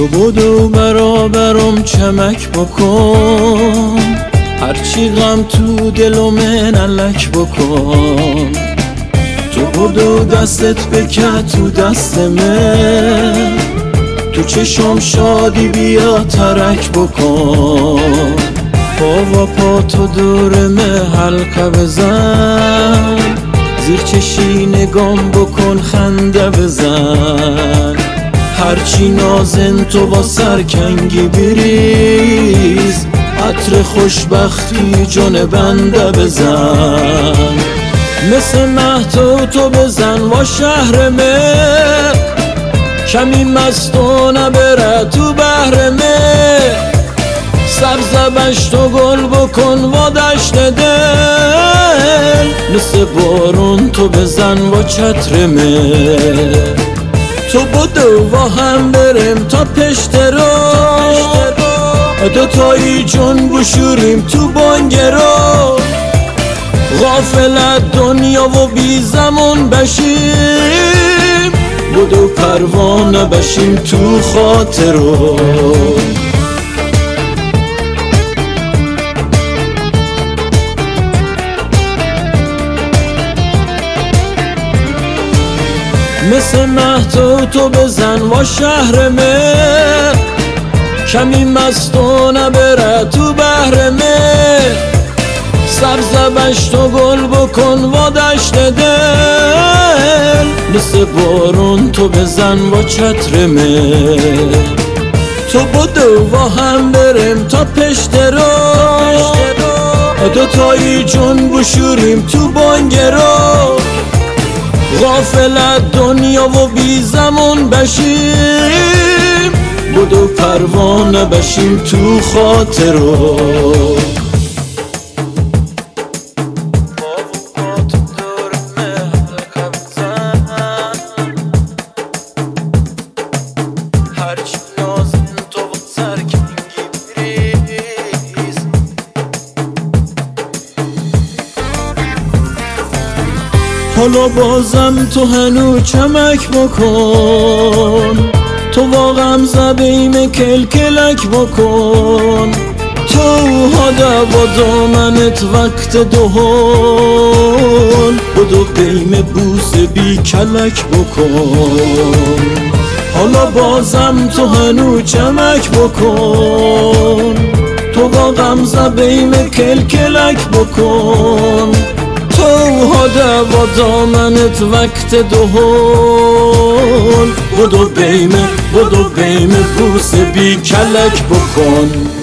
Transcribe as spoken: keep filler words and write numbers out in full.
تو بدو برابرم چمک بکن، هرچی غم تو دل و من علک بکن. تو بدو دستت بکن تو دست من، تو چشم شادی بیا ترک بکن. پا و پا تو دورمه حلقه بزن، زیر چشی نگام بکن خنده بزن. هرچی نازن تو با سرکنگی بریز، عطر خوشبختی جون بنده بزن. مثل مهتو تو بزن و شهر من، کمی مستونه بره تو بحر من. سبز بشت و گل بکن و دشت دل، مثل بارون تو بزن و چتر من. تو بدو و هم بریم تا پشت رو، دوتایی جون بشوریم تو بانگرو. غافلت دنیا و بی زمان بشیم، بدو پروانه بشیم تو خاطرو. مثل مهتو تو بزن و شهر من، کمی مستونه بره تو بحر من. سبز بشت و گل بکن و دشت دل، مثل بارون تو بزن و چتر من. تو بدو و هم بریم تا پشت رو، دوتایی جون بشوریم تو بانگرو. غافلت دنیا و بی زمان بشیم، بدو پروانه بشیم تو خاطرو. حالا بازم تو هنو چمک بکن، تو واقعا زبیم کلکلک بکن. تو هده و دامنت وقت دهان، بدو قیم بوس بی کلک بکن. حالا بازم تو هنو چمک بکن، تو واقعا زبیم کلکلک بکن. تو هده و دامنت وقت دهان، بدو بیمه بدو بیمه بوس بی کلک بکن.